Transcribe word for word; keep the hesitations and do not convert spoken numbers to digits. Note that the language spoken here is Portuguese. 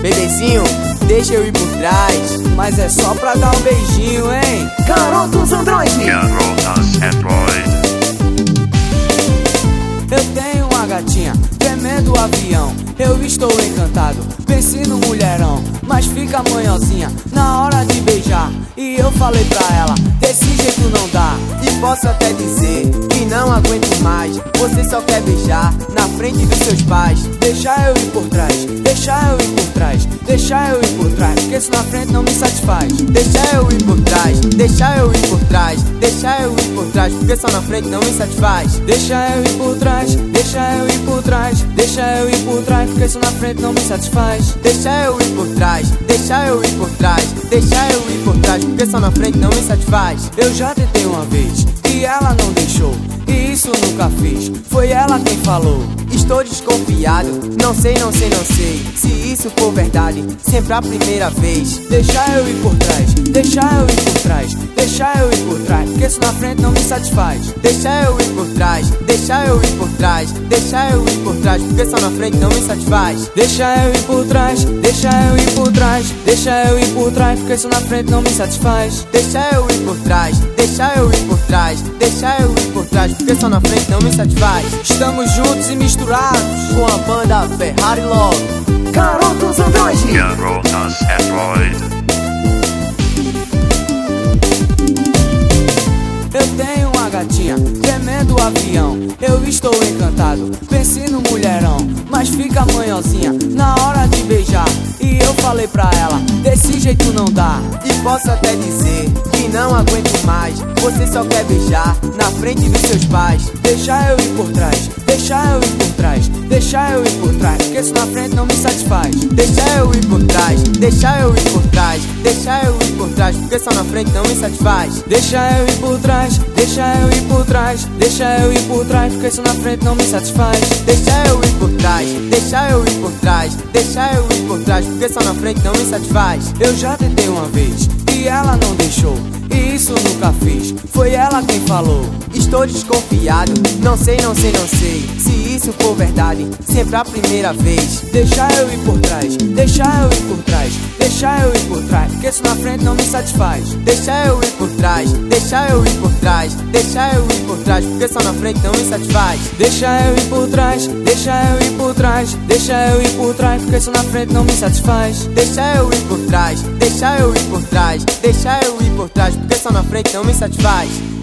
Bebezinho, deixa eu ir por trás, mas é só pra dar um beijinho, hein? Garotos Android. Garotas Android. Eu tenho uma gatinha, tremendo avião. Eu estou encantado, pensei no mulherão. Mas fica manhãozinha na hora de beijar. E eu falei pra ela, desse jeito não dá. E posso até dizer que não aguento mais. Você só quer beijar na frente dos seus pais. Deixa eu ir por trás, deixa eu ir por trás, deixa eu ir por trás, porque isso na frente não me satisfaz. Deixa eu ir por trás, deixa eu ir por trás, deixa eu ir por trás, porque só na frente não me satisfaz. Deixa eu ir por trás, deixa eu ir por trás, deixa eu ir por trás, porque isso na frente não me satisfaz. Deixa eu ir por trás, deixa eu ir por trás, deixa eu ir por trás, porque só na frente não me satisfaz. Eu já tentei uma vez e ela não deixou, e isso nunca fiz, foi ela quem falou. Estou desconfiado, não sei, não sei, não sei se isso for verdade, sempre a primeira vez. Deixa eu ir por trás, deixa eu ir por trás, deixa eu ir por trás, porque isso na frente não me satisfaz. Deixa eu ir por trás, deixa eu ir por trás, deixa eu ir por trás, porque só na frente não me satisfaz. Deixa eu ir por trás, deixa eu ir por trás, deixa eu ir por trás, porque isso na frente não me satisfaz. Deixa eu ir por trás, deixa eu ir por trás, deixa eu ir por trás, porque só na frente não me satisfaz. Estamos juntos e misturados com a banda Ferrari Love. Garotos Android. Garotas Android. Eu tenho uma gatinha, tremendo avião. Eu estou encantado, pensei no mulherão. Mas fica manhãozinha na hora de beijar. E eu falei pra ela, desse jeito não dá. E posso até dizer que não aguento mais. Você só quer beijar na frente dos seus pais. Deixa eu ir por trás, deixa eu ir por trás, deixa eu ir por trás, porque isso na frente não me satisfaz. Deixa eu ir por trás, deixa eu ir por trás, deixa eu ir por trás, porque só na frente não me satisfaz. Deixa eu ir por trás, deixa eu ir por trás, deixa eu ir por trás, porque isso na frente não me satisfaz. Deixa eu ir por trás, deixa eu ir por trás, deixa eu ir por trás, porque só na frente não me satisfaz. Eu já tentei uma vez e ela não deixou, e isso nunca fiz, foi ela quem falou. Estou desconfiado, não sei, não sei, não sei se isso for verdade, sempre a primeira vez. Deixa eu ir por trás, deixa eu ir por trás, deixa eu ir por trás, porque isso na frente não me satisfaz. Deixa eu ir por trás, deixa eu ir por trás, deixa eu ir por trás, porque só na frente não me satisfaz. Deixa eu ir por trás, deixa eu ir por trás, deixa eu ir por trás, porque isso na frente não me satisfaz. Deixa eu ir por trás, deixa eu ir por trás, deixa eu ir por trás, porque só na frente não me satisfaz.